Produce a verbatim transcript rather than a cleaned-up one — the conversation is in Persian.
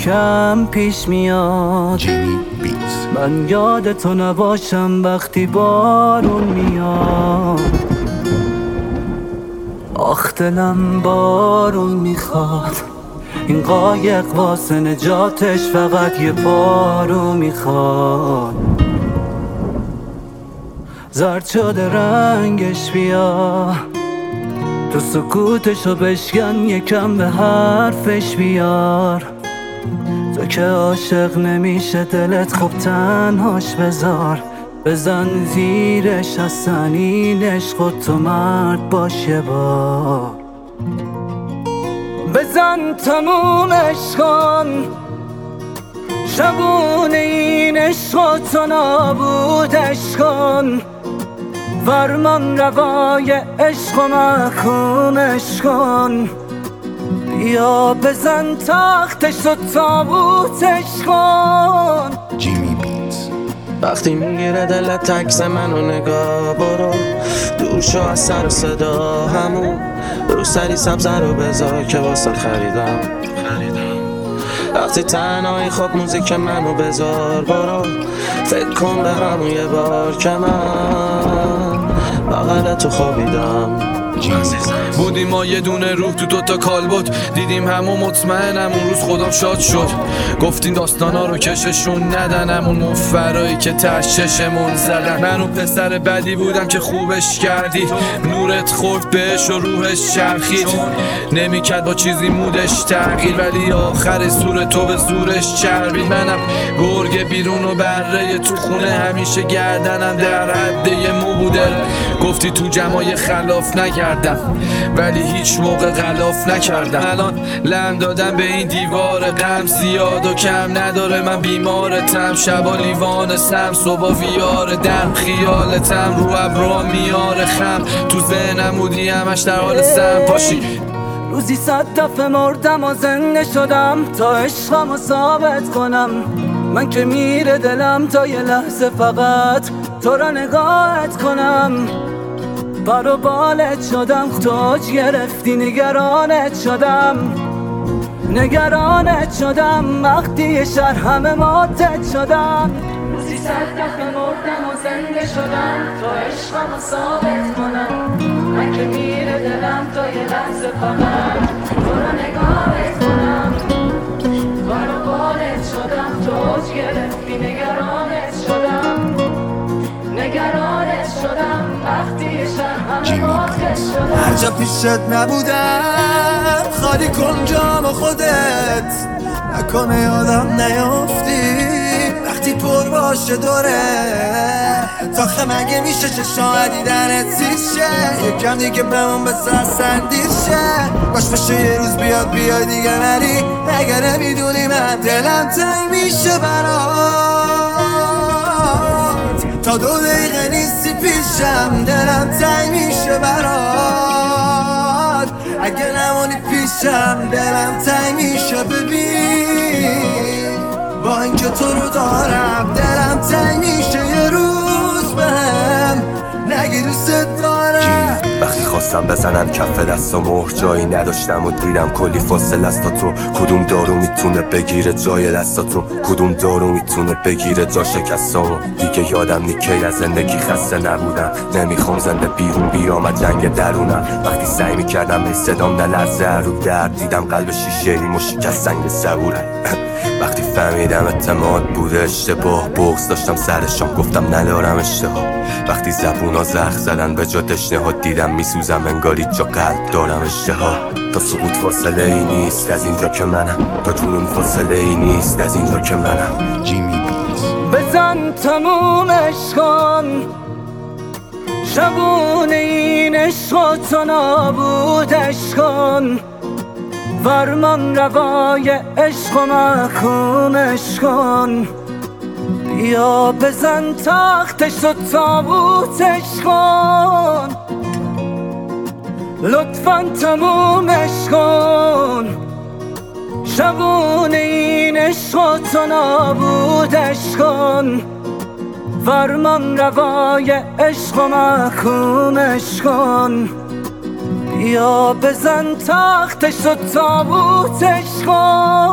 کم پیش میاد. من یاد تو نباشم وقتی بارون میاد. آخ دلم بارون میخواد، این قایق واسه نجاتش فقط یه بارو میخواد. زرد شده رنگش بیا، تو سکوتشو بشکن، یکم به حرفش بیار. تو که عاشق نمیشه دلت، خوب تنهاش بذار. بزن زیرش از سنینش، خود تو مرد باش یه بار. بزن تمومش کن، شبونه این عشق و تو نابودش کن. فرمان روای عشق و محکومش کن. بیا بزن تختش و تابوتش کن. جیمی بیت. وقتی میگیره دلت عکس منو نگاه، برو دور شو از سر و صدا، همون رو سری سبزه رو بذار که واسه خریدم خریدم وقتی تنهایی خب موزیک منو بذار، برو فکر کن به همون یه بار که من بغل تو خوابیدم. بودیم ما یه دونه روح تو دوتا کالبد، دیدیم همون مطمئنم اون روز خودم شاد شد. گفتین داستانا رو کششون ندن، همون مفرایی که تش چشمون زدن. من اون پسر بدی بودم که خوبش کردی، نورت خورد بهش و روحش چرخید. نمیکرد با چیزی مودش تغییر، ولی آخر زور تو به زورش چربید. منم گرگ بیرون و بره تو خونه، همیشه گردنم در حد یه مو بوده. گفتی تو جمعای خلاف نکردم، ولی هیچ موقع غلاف نکردم. الان لم دادم به این دیوار غم، زیاد و کم نداره من بیمارتم. شبا لیوان سم، صبح ویار دم، خیالتم رو ابرا میاره خم. تو ذهنم بودی همش در حال سم پاشی. روزی صد دفعه مردم و زنده شدم تا عشقم رو ثابت کنم. من که میره دلم تا یه لحظه فقط تو را نگاهت کنم. بر و بالت شدم، تاج گرفتی، نگرانت شدم نگرانت شدم. وقتی یه شهر همه ماتت شدم. روزی صد دفعه مردم و زنده شدم تا عشقم رو ثابت کنم. من که میره دلم تا یه لحظه فقط تو را نگاهت کنم. بر و بالت شدم، تاج گرفتی، نگرانت شدم نگرانت شدم. وقتی یه شهر همه ماتت شدم. هر جا پیشت نبودم خالی کن جام خودت، نکنه یادم نیافتی وقتی پر باشه دوره. تا خمگه میشه چه شاهدی درت سیشه، یکم دیگه بمون به سرسن دیشه. باش بشه یه روز بیاد بیای دیگه نری، اگه نمیدونی من دلم تنگ میشه برات. تا دو دقیقه نیستی پیشم دلم تنگ میشه برات. اگه نمونی پیشم دلم تنگ میشه. ببین با اینکه تو رو دارم دلم تنگ میشه. یه روز بهم نگی دوست دارم. وقتی خواستم بزنم کف دست و مهر جایی نداشتم و دیدم کلی فاصله است تا تو. کدوم دارو میتونه بگیره جای دستاتون، کدوم دارو میتونه بگیره جا شکستامو. دیگه یادم نی کی از زندگی خسته نبودم، نمیخوام زنده بیرون بیام از جنگ درونم. وقتی سعی میکردم ای صدام نلرزه رو درد، دیدم قلب شیشه‌ای و شکست سنگ صبورم. وقتی فهمیدم اعتماد بوده اشتباه، بغض داشتم سرشان گفتم ندارم اشتها. وقتی زبونا زخ زدن به جا تشنه ها، دیدم میسوزم انگاری جا قلب دارم اشتها. تا سقوط فاصله ای نیست از اینجا که منم، تا جنون فاصله ای نیست از اینجا که منم. جیمی بیت. بزن تمومش کن، شبونه این عشق و تو نابودش کن. فرمان روای عشق و محکومش کن. بیا بزن تختش و تابوتش کن. لطفاً تمومش کن، شبونه این عشق و تو نابودش کن. فرمان روای عشق و محکومش کن. بیا بزن تختش و تابوتش کن.